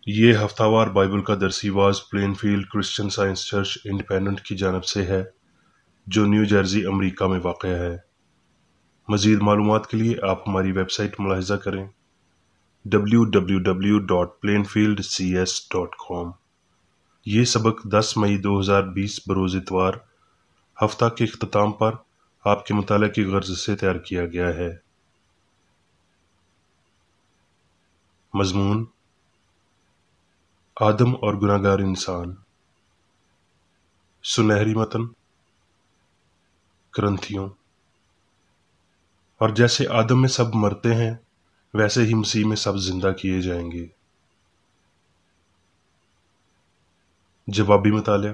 یہ ہفتہ وار بائبل کا درسی واز Plainfield Christian Science church independent کی جانب سے ہے جو نیو جرسی امریکہ میں واقع ہے۔ مزید معلومات کے لیے آپ ہماری ویب سائٹ ملاحظہ کریں www.plainfieldcs.com۔ یہ سبق 10 مئی 2020 بروز اتوار ہفتہ کے اختتام پر آپ کے مطالعہ کی غرض سے تیار کیا گیا ہے۔ مضمون: آدم اور گناہگار انسان۔ سنہری متن کرنتھیوں۔ اور جیسے آدم میں سب مرتے ہیں ویسے ہی مسیح میں سب زندہ کیے جائیں گے۔ جوابی مطالعہ۔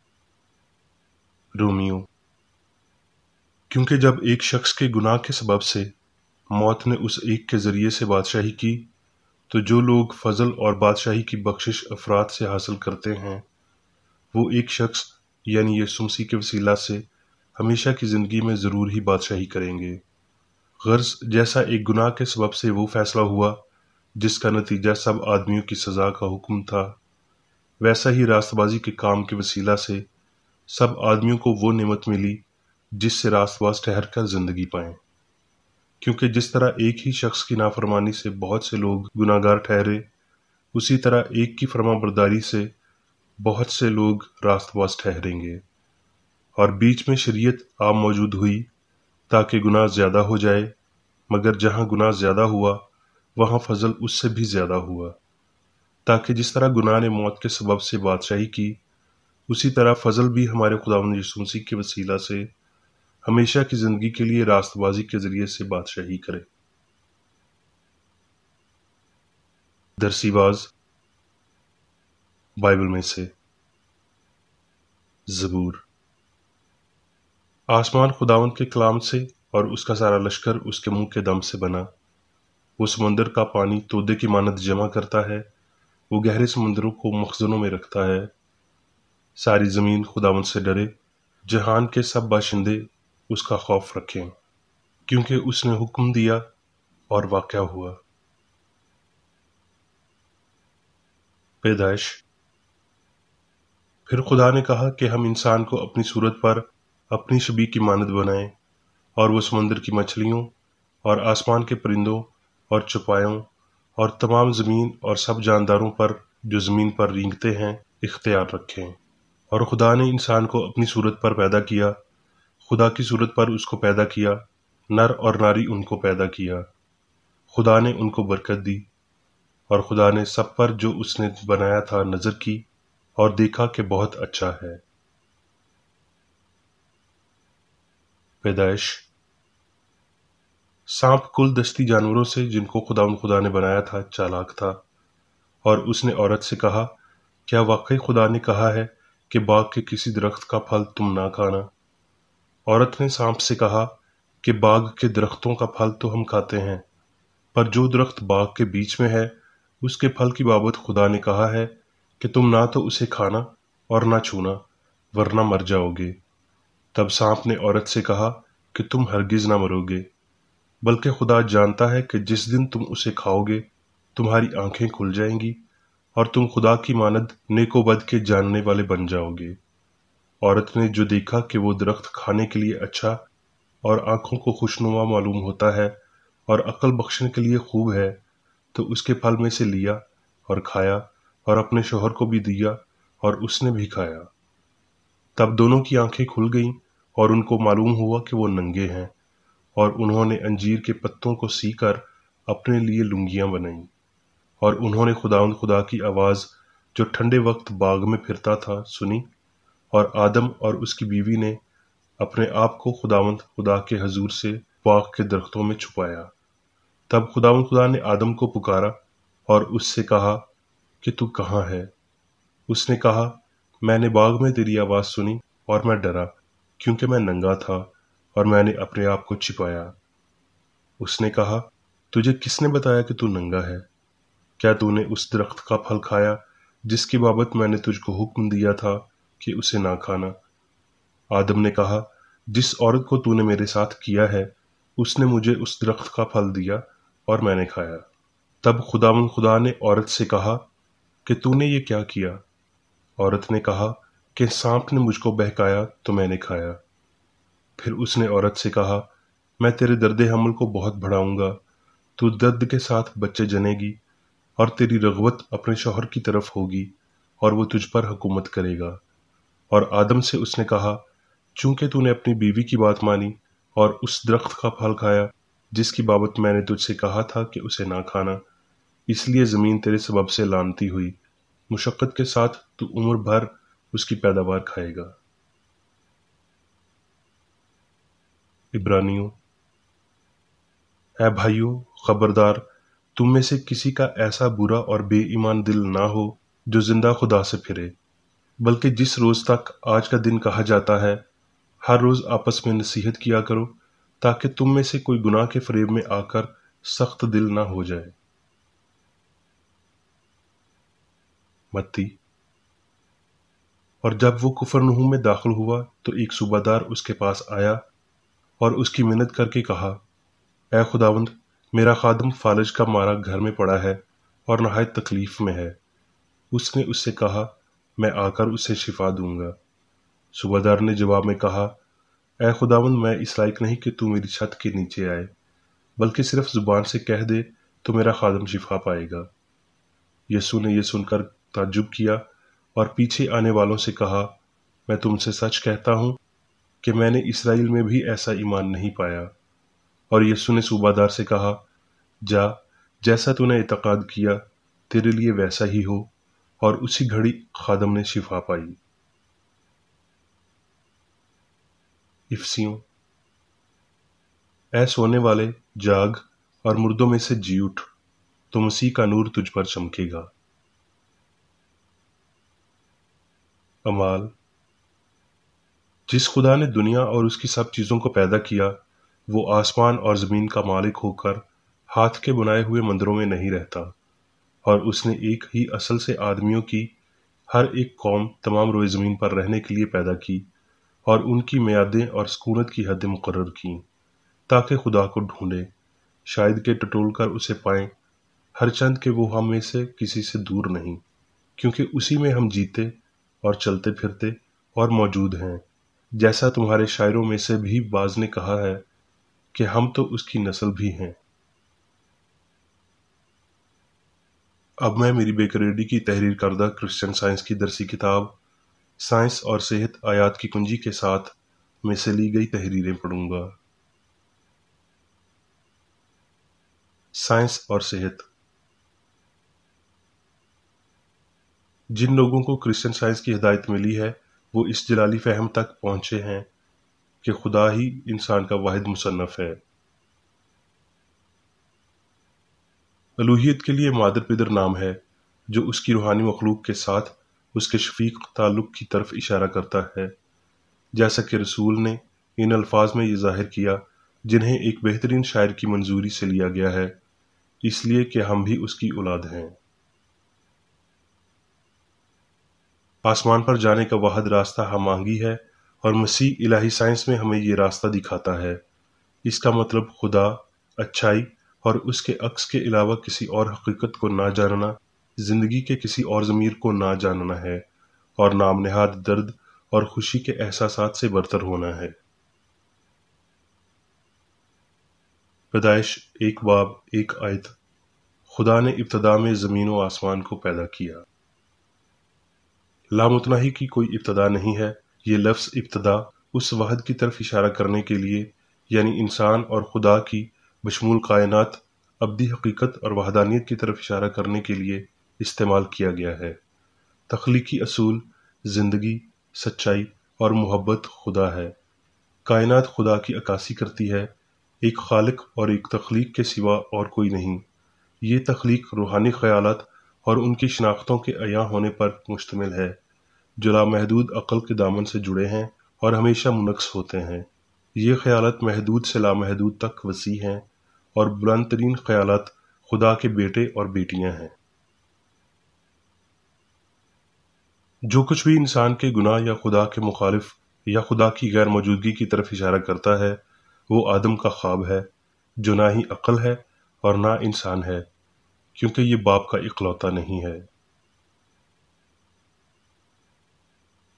رومیو۔ کیونکہ جب ایک شخص کے گناہ کے سبب سے موت نے اس ایک کے ذریعے سے بادشاہی کی، تو جو لوگ فضل اور بادشاہی کی بخشش افراد سے حاصل کرتے ہیں وہ ایک شخص یعنی یسوع مسیح کے وسیلہ سے ہمیشہ کی زندگی میں ضرور ہی بادشاہی کریں گے۔ غرض جیسا ایک گناہ کے سبب سے وہ فیصلہ ہوا جس کا نتیجہ سب آدمیوں کی سزا کا حکم تھا، ویسا ہی راست بازی کے کام کے وسیلہ سے سب آدمیوں کو وہ نعمت ملی جس سے راست باز ٹھہر کر زندگی پائیں۔ کیونکہ جس طرح ایک ہی شخص کی نافرمانی سے بہت سے لوگ گناہگار ٹھہرے، اسی طرح ایک کی فرما برداری سے بہت سے لوگ راست باز ٹھہریں گے۔ اور بیچ میں شریعت عام موجود ہوئی تاکہ گناہ زیادہ ہو جائے، مگر جہاں گناہ زیادہ ہوا وہاں فضل اس سے بھی زیادہ ہوا، تاکہ جس طرح گناہ نے موت کے سبب سے بادشاہی کی، اسی طرح فضل بھی ہمارے خداوند یسوع مسیح کے وسیلہ سے ہمیشہ کی زندگی کے لیے راست بازی کے ذریعے سے بادشاہی کرے۔ درسی باز بائبل میں سے۔ زبور۔ آسمان خداوند کے کلام سے اور اس کا سارا لشکر اس کے منہ کے دم سے بنا۔ وہ سمندر کا پانی تودے کی مانند جمع کرتا ہے، وہ گہرے سمندروں کو مخزنوں میں رکھتا ہے۔ ساری زمین خداوند سے ڈرے، جہان کے سب باشندے اس کا خوف رکھیں، کیونکہ اس نے حکم دیا اور واقع ہوا۔ پیدائش۔ پھر خدا نے کہا کہ ہم انسان کو اپنی صورت پر اپنی شبیہ کی مانند بنائیں، اور وہ سمندر کی مچھلیوں اور آسمان کے پرندوں اور چوپایوں اور تمام زمین اور سب جانداروں پر جو زمین پر رینگتے ہیں اختیار رکھیں۔ اور خدا نے انسان کو اپنی صورت پر پیدا کیا، خدا کی صورت پر اس کو پیدا کیا، نر اور ناری ان کو پیدا کیا۔ خدا نے ان کو برکت دی، اور خدا نے سب پر جو اس نے بنایا تھا نظر کی اور دیکھا کہ بہت اچھا ہے۔ پیدائش۔ سانپ کل دستی جانوروں سے جن کو خدا نے بنایا تھا چالاک تھا، اور اس نے عورت سے کہا، کیا واقعی خدا نے کہا ہے کہ باغ کے کسی درخت کا پھل تم نہ کھانا؟ عورت نے سانپ سے کہا کہ باغ کے درختوں کا پھل تو ہم کھاتے ہیں، پر جو درخت باغ کے بیچ میں ہے اس کے پھل کی بابت خدا نے کہا ہے کہ تم نہ تو اسے کھانا اور نہ چھونا، ورنہ مر جاؤ گے۔ تب سانپ نے عورت سے کہا کہ تم ہرگز نہ مرو گے، بلکہ خدا جانتا ہے کہ جس دن تم اسے کھاؤ گے تمہاری آنکھیں کھل جائیں گی اور تم خدا کی مانند نیک و بد کے جاننے والے بن جاؤ گے۔ عورت نے جو دیکھا کہ وہ درخت کھانے کے لیے اچھا اور آنکھوں کو خوشنما معلوم ہوتا ہے اور عقل بخشنے کے لیے خوب ہے، تو اس کے پھل میں سے لیا اور کھایا اور اپنے شوہر کو بھی دیا اور اس نے بھی کھایا۔ تب دونوں کی آنکھیں کھل گئیں اور ان کو معلوم ہوا کہ وہ ننگے ہیں، اور انہوں نے انجیر کے پتوں کو سی کر اپنے لیے لنگیاں بنائیں۔ اور انہوں نے خدا کی آواز جو ٹھنڈے وقت باغ میں پھرتا تھا سنی، اور آدم اور اس کی بیوی نے اپنے آپ کو خدا کے حضور سے باغ کے درختوں میں چھپایا۔ تب خدا نے آدم کو پکارا اور اس سے کہا کہ تو کہاں ہے؟ اس نے کہا، میں نے باغ میں تیری آواز سنی اور میں ڈرا، کیونکہ میں ننگا تھا اور میں نے اپنے آپ کو چھپایا۔ اس نے کہا، تجھے کس نے بتایا کہ تو ننگا ہے؟ کیا تو نے اس درخت کا پھل کھایا جس کی بابت میں نے تجھ کو حکم دیا تھا کہ اسے نہ کھانا؟ آدم نے کہا، جس عورت کو تو نے میرے ساتھ کیا ہے اس نے مجھے اس درخت کا پھل دیا اور میں نے کھایا۔ تب خدا نے عورت سے کہا، کہ تو نے ये क्या किया? औरत ने कहा कि सांप ने मुझको बहकाया तो मैंने खाया। फिर उसने औरत से कहा, मैं तेरे दर्द हमल को बहुत बढ़ाऊंगा, तू दर्द के साथ बच्चे जनेगी और तेरी रग़बत अपने शौहर की तरफ होगी और वो तुझ पर हुकूमत करेगा। और आदम से उसने कहा, चूंकि तूने अपनी बीवी की बात मानी और उस दरख्त का फल खाया जिसकी बाबत मैंने तुझसे कहा था कि उसे ना खाना, इसलिए ज़मीन तेरे सबब से लानती हुई, मुशक्क़त के साथ तू उम्र भर उसकी पैदावार खाएगा। इब्रानियों। ऐ भाइयों, खबरदार, तुम में से किसी का ऐसा बुरा और बेईमान दिल ना हो जो जिंदा खुदा से फिरे, बल्कि जिस रोज तक आज का दिन कहा जाता है, हर रोज आपस में नसीहत किया करो, ताकि तुम में से कोई गुनाह के फरेब में आकर सख्त दिल ना हो जाए। मत्ती। और जब वो कुफरनहूम में दाखिल हुआ तो एक सूबादार उसके पास आया और उसकी मिन्नत करके कहा, ऐ खुदावंद, मेरा खादम फालज का मारा घर में पड़ा है और नहायत तकलीफ में है। उसने उससे कहा, मैं आकर उसे शिफा दूंगा। सूबादार ने जवाब में कहा, ऐ खुदावंद, मैं इस लायक नहीं कि तू मेरी छत के नीचे आए, बल्कि सिर्फ जुबान से कह दे तो मेरा खादम शिफा पाएगा। यीशु ने यह सुनकर ताज्जुब किया और पीछे आने वालों से कहा, मैं तुमसे सच कहता हूं कि मैंने इसराइल में भी ऐसा ईमान नहीं पाया। और यीशु ने सूबादार से कहा, जा, जैसा तूने इत्क़ाद किया तेरे लिए वैसा ही हो। और उसी घड़ी खादम ने शिफा पाई। इफसियों। ऐ सोने वाले, जाग और मुर्दों में से जी उठ, तो मसीह का नूर तुझ पर चमकेगा। अमाल। जिस खुदा ने दुनिया और उसकी सब चीजों को पैदा किया, वो आसमान और जमीन का मालिक होकर हाथ के बनाए हुए मंदिरों में नहीं रहता, और उसने एक ही असल से आदमियों की हर एक कौम तमाम रोए जमीन पर रहने के लिए पैदा की और उनकी मियादें और सुकूनत की हदें मुकर्रर की, ताकि खुदा को ढूंढे, शायद के टटोल कर उसे पाएं, हरचंद के वो हम में से किसी से दूर नहीं, क्योंकि उसी में हम जीते और चलते फिरते और मौजूद हैं। जैसा तुम्हारे शायरों में से भी बाज ने कहा है कि हम तो उसकी नस्ल भी हैं। अब मैं मेरी बेकरेडी की तहरीर करदा क्रिश्चियन साइंस की दरसी किताब साइंस और सेहत आयात की कुंजी के साथ में से ली गई तहरीरें पढ़ूंगा। साइंस और सेहत। जिन लोगों को क्रिश्चियन साइंस की हिदायत मिली है, वो इस जलाली फहम तक पहुंचे हैं कि खुदा ही इंसान का वाहिद मुसन्नफ है। अलूहियत के लिए मादर पिदर नाम है जो उसकी रूहानी मखलूक के साथ उसके शफीक ताल्लुक की तरफ इशारा करता है, जैसा कि रसूल ने इन अल्फाज में ये जाहिर किया जिन्हें एक बेहतरीन शायर की मंजूरी से लिया गया है, इसलिए कि हम भी उसकी औलाद हैं। आसमान पर जाने का वाहिद रास्ता हमांगी है और मसीह इलाही साइंस में हमें ये रास्ता दिखाता है। इसका मतलब खुदा, अच्छाई और उसके अक्स के अलावा किसी और हकीकत को ना जानना, जिंदगी के किसी और ज़मीर को ना जानना है और नाम नेहाद दर्द और खुशी के एहसासात से बरतर होना है। पैदाइश 1 बाब 1 आयत। खुदा ने इब्तदा में ज़मीन व आसमान को पैदा किया। लामुतनाही की कोई इब्तदा नहीं है। ये लफ्ज़ इब्तदा उस वहद की तरफ इशारा करने के लिए, यानी इंसान और खुदा की बशमूल कायनात अब्दी हकीकत और वहदानियत की तरफ इशारा करने के लिए इस्तेमाल किया गया है। तख्लीकी असूल, जिंदगी, सच्चाई और मोहब्बत खुदा है। कायनात खुदा की अक्कासी करती है, एक खालिक और एक तख्लीक के सिवा और कोई नहीं। ये तख्लीक रूहानी ख्यालात और उनकी शनाख्तों के अयां होने पर मुश्तमिल है, जो लामहदूद अक्ल के दामन से जुड़े हैं और हमेशा मुनक्स होते हैं। ये ख्यालात महदूद से लामहदूद तक वसी हैं और बुलंद तरीन ख्यालात खुदा के बेटे और बेटियां हैं। जो कुछ भी इंसान के गुनाह या खुदा के मुखालिफ या खुदा की गैर मौजूदगी की तरफ इशारा करता है, वो आदम का ख्वाब है, जो ना ही अक्ल है और ना इंसान है, क्योंकि ये बाप का इकलौता नहीं है।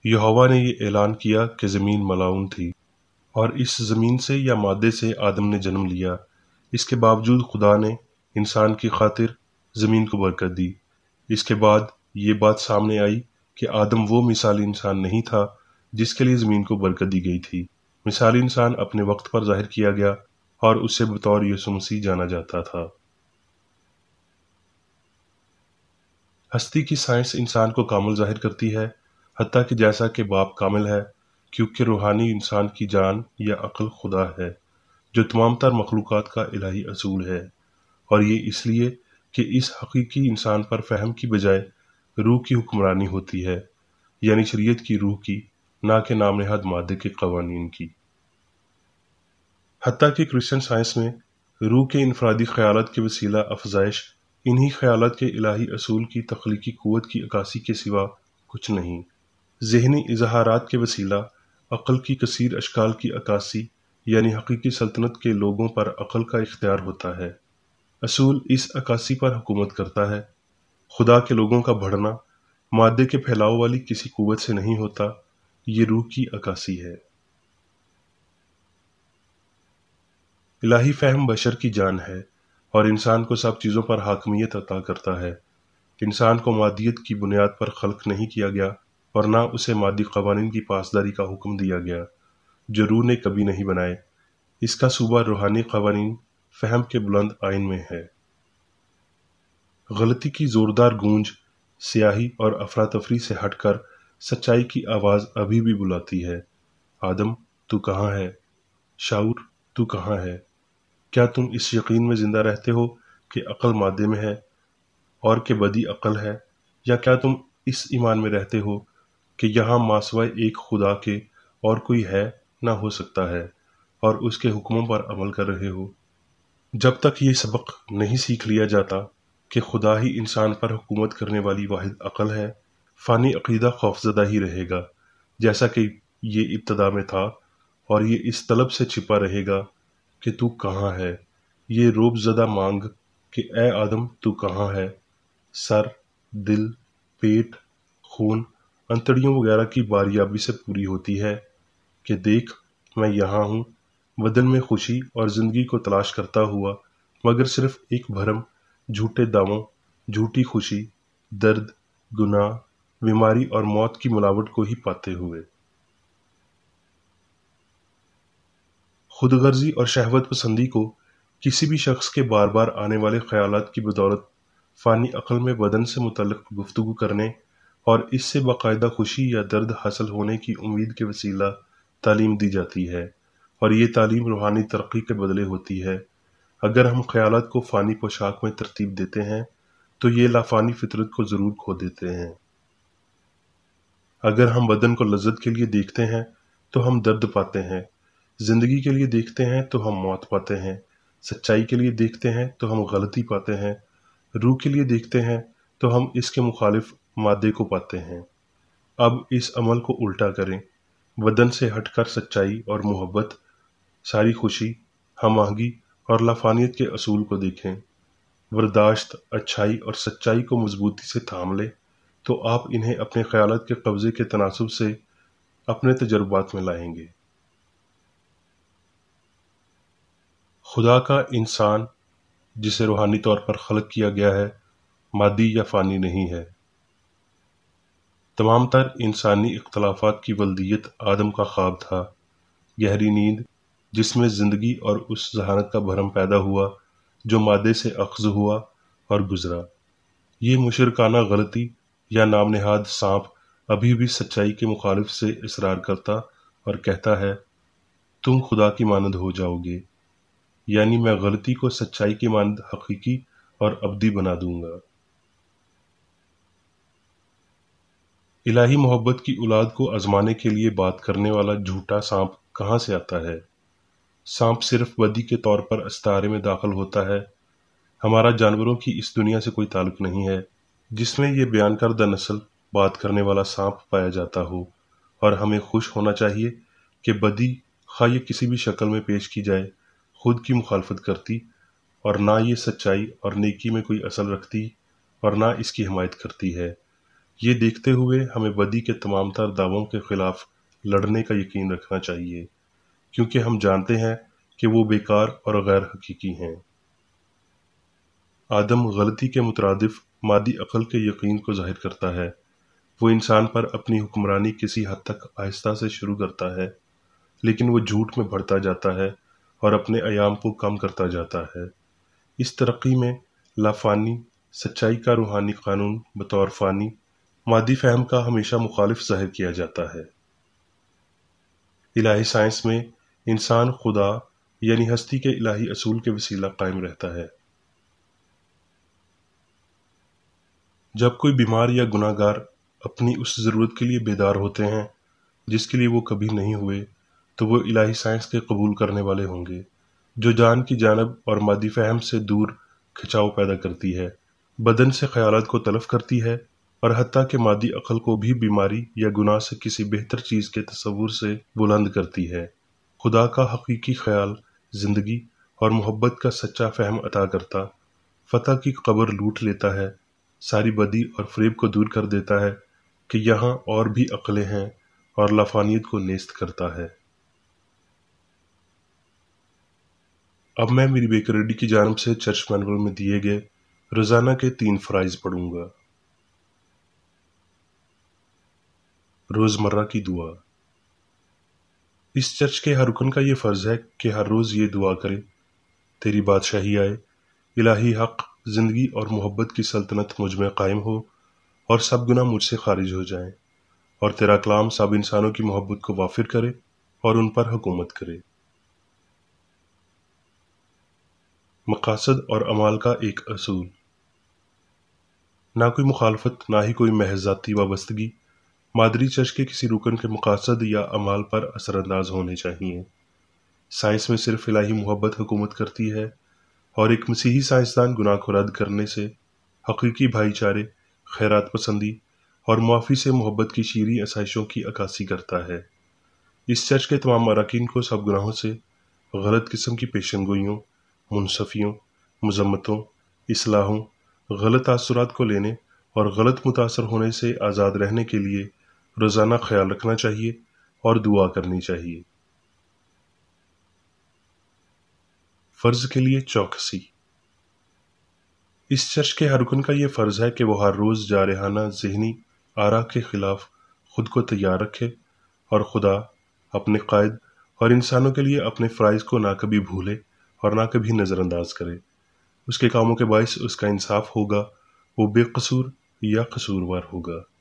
यहोवा ने ये ऐलान किया कि ज़मीन मलाउन थी और इस ज़मीन से या मादे से आदम ने जन्म लिया। इसके बावजूद खुदा ने इंसान की खातिर ज़मीन को बरकत दी। इसके बाद ये बात सामने आई कि आदम वो मिसाली इंसान नहीं था जिसके लिए ज़मीन को बरकत दी गई थी। मिसाली इंसान अपने वक्त पर ज़ाहिर किया गया और उससे बतौर यीशु मसीह जाना जाता था। हस्ती की साइंस इंसान को कामिल ज़ाहिर करती है, हत्ता कि जैसा कि बाप कामिल है, क्योंकि रूहानी इंसान की जान या अक्ल खुदा है, जो तमाम तर मखलूक़ात का इलाही असूल है, और ये इसलिए कि इस हकीकी इंसान पर फ़हम की बजाय रूह की हुक्मरानी होती है, यानी शरीयत की रूह की, ना कि नाम नेहाद मादे के कवानीन की। हत्ता कि क्रिश्चियन साइंस में रूह के इनफरादी ख्यालात के वसीला अफजाइश इन्हीं ख्यालात के इलाही असूल की तख्लीकी कुव्वत की अक्कासी के सिवा कुछ नहीं। ज़हनी इज़हारात के वसीला अक्ल की कसीर अशकाल की अक्कासी यानी हकीकी सल्तनत के लोगों पर अक्ल का इख्तियार होता है। असूल इस अक्कासी पर हुकूमत करता है। खुदा के लोगों का बढ़ना मादे के फैलाव वाली किसी कुव्वत से नहीं होता, ये रूह की अक्कासी है। इलाही फ़हम बशर की जान है और इंसान को सब चीज़ों पर हाकमियत अता करता है। इंसान को मादियत की बुनियाद पर खल्क नहीं किया गया और ना उसे मादी कवानीन की पासदारी का हुक्म दिया गया जो रूह ने कभी नहीं बनाए। इसका सूबा रूहानी कवानीन फ़हम के बुलंद आइन में है। गलती की ज़ोरदार गूंज स्याही और अफरा तफरी से हटकर सच्चाई की आवाज़ अभी भी बुलाती है, आदम तू कहाँ है? शाऊर तू कहाँ है? क्या तुम इस यकीन में जिंदा रहते हो कि अक्ल मादे में है और कि बदी अक्ल है, या क्या तुम इस ईमान में रहते हो कि यहाँ मासवाए एक खुदा के और कोई है ना हो सकता है और उसके हुक्मों पर अमल कर रहे हो? जब तक ये सबक नहीं सीख लिया जाता कि खुदा ही इंसान पर हुकूमत करने वाली वाहिद अक्ल है, फ़ानी अकीदा खौफज़दा ही रहेगा, जैसा कि ये इब्तदा में था, और ये इस तलब से छिपा रहेगा कि तू कहाँ है, ये रोब ज़दा मांग कि ए आदम तू कहाँ है। सर, दिल, पेट, खून, अंतड़ियों वगैरह की बारियाबी से पूरी होती है कि देख मैं यहाँ हूँ, बदन में खुशी और ज़िंदगी को तलाश करता हुआ, मगर सिर्फ एक भरम, झूठे दावों, झूठी खुशी, दर्द, गुनाह, बीमारी और मौत की मिलावट को ही पाते हुए। खुदगर्जी और शहवत पसंदी को किसी भी शख्स के बार बार आने वाले ख्यालात की बदौलत फ़ानी अक्ल में बदन से मुतल्लिक़ गुफ्तगू करने और इससे बाकायदा खुशी या दर्द हासिल होने की उम्मीद के वसीला तालीम दी जाती है, और ये तालीम रूहानी तरक्की के बदले होती है। अगर हम ख्यालात को फ़ानी पोशाक में तरतीब देते हैं तो ये लाफ़ानी फितरत को ज़रूर खो देते हैं। अगर हम बदन को लज्जत के लिए देखते हैं तो हम दर्द पाते हैं, जिंदगी के लिए देखते हैं तो हम मौत पाते हैं, सच्चाई के लिए देखते हैं तो हम गलती पाते हैं, रूह के लिए देखते हैं तो हम इसके मुखालिफ मादे को पाते हैं। अब इस अमल को उल्टा करें, बदन से हटकर सच्चाई और मोहब्बत, सारी खुशी, हम आहंगी और लाफानियत के असूल को देखें। बर्दाश्त, अच्छाई और सच्चाई को मजबूती से थाम लें तो आप इन्हें अपने ख्यालात के कब्जे के तनासुब से अपने तजुर्बात में लाएंगे। खुदा का इंसान जिसे रूहानी तौर पर खलक किया गया है, मादी या फ़ानी नहीं है। तमाम तर इंसानी इख्तलाफात की वल्दियत आदम का ख्वाब था, गहरी नींद जिसमें ज़िंदगी और उस जहानत का भरम पैदा हुआ जो मादे से अख्ज़ हुआ और गुजरा। ये मुशरकाना गलती या नाम नेहाद सांप अभी भी सच्चाई के मुखालिफ से इसरार करता और कहता है, तुम खुदा की मानद हो जाओगे, यानी मैं गलती को सच्चाई की मानद हकीकी और अब्दी बना दूंगा। इलाही मोहब्बत की औलाद को आजमाने के लिए बात करने वाला झूठा सांप कहाँ से आता है? सांप सिर्फ बदी के तौर पर अस्तारे में दाखिल होता है। हमारा जानवरों की इस दुनिया से कोई ताल्लुक नहीं है जिसमें ये बयान करदा नस्ल बात करने वाला सांप पाया जाता हो, और हमें खुश होना चाहिए कि बदी खा ये किसी भी शक्ल में पेश की जाए खुद की मुखालफत करती, और ना ये सच्चाई और नेकी में कोई असल रखती और ना इसकी हिमायत करती है। یہ دیکھتے ہوئے ہمیں بدی کے تمام تر دعووں کے خلاف لڑنے کا یقین رکھنا چاہیے، کیونکہ ہم جانتے ہیں کہ وہ بیکار اور غیر حقیقی ہیں۔ آدم غلطی کے مترادف مادی عقل کے یقین کو ظاہر کرتا ہے۔ وہ انسان پر اپنی حکمرانی کسی حد تک آہستہ سے شروع کرتا ہے، لیکن وہ جھوٹ میں بڑھتا جاتا ہے اور اپنے ایام کو کم کرتا جاتا ہے۔ اس ترقی میں لافانی سچائی کا روحانی قانون بطور فانی مادی فہم کا ہمیشہ مخالف ظاہر کیا جاتا ہے۔ الہی سائنس میں انسان خدا یعنی ہستی کے الہی اصول کے وسیلہ قائم رہتا ہے۔ جب کوئی بیمار یا گناہ گار اپنی اس ضرورت کے لیے بیدار ہوتے ہیں جس کے لیے وہ کبھی نہیں ہوئے، تو وہ الہی سائنس کے قبول کرنے والے ہوں گے، جو جان کی جانب اور مادی فہم سے دور کھچاؤ پیدا کرتی ہے، بدن سے خیالات کو تلف کرتی ہے، اور حتیٰ کہ مادی عقل کو بھی بیماری یا گناہ سے کسی بہتر چیز کے تصور سے بلند کرتی ہے۔ خدا کا حقیقی خیال زندگی اور محبت کا سچا فہم عطا کرتا، فتح کی قبر لوٹ لیتا ہے، ساری بدی اور فریب کو دور کر دیتا ہے کہ یہاں اور بھی عقلیں ہیں، اور لافانیت کو نیست کرتا ہے۔ اب میں میری بیکریڈی کی جانب سے چرچ مینول میں دیے گئے روزانہ کے 3 فرائض پڑھوں گا۔ روزمرہ کی دعا۔ اس چرچ کے ہر رکن کا یہ فرض ہے کہ ہر روز یہ دعا کرے: تیری بادشاہی آئے، الہی حق، زندگی اور محبت کی سلطنت مجھ میں قائم ہو، اور سب گناہ مجھ سے خارج ہو جائیں، اور تیرا کلام سب انسانوں کی محبت کو وافر کرے اور ان پر حکومت کرے۔ مقاصد اور اعمال کا ایک اصول۔ نہ کوئی مخالفت، نہ ہی کوئی محض ذاتی وابستگی مادری چرچ کے کسی رکن کے مقاصد یا اعمال پر اثر انداز ہونے چاہیے۔ سائنس میں صرف الہی محبت حکومت کرتی ہے، اور ایک مسیحی سائنسدان گناہ کو رد کرنے سے، حقیقی بھائی چارے، خیرات پسندی اور معافی سے محبت کی شیریں آسائشوں کی عکاسی کرتا ہے۔ اس چرچ کے تمام اراکین کو سب گناہوں سے، غلط قسم کی پیشن گوئیوں، منصفیوں، مذمتوں، اصلاحوں، غلط تاثرات کو لینے اور غلط متاثر ہونے سے آزاد رہنے کے لیے روزانہ خیال رکھنا چاہیے اور دعا کرنی چاہیے۔ فرض کے لیے چوکسی۔ اس چرچ کے ہر رکن کا یہ فرض ہے کہ وہ ہر روز جارحانہ ذہنی آرا کے خلاف خود کو تیار رکھے، اور خدا، اپنے قائد اور انسانوں کے لیے اپنے فرائض کو نہ کبھی بھولے اور نہ کبھی نظر انداز کرے۔ اس کے کاموں کے باعث اس کا انصاف ہوگا، وہ بے قصور یا قصوروار ہوگا۔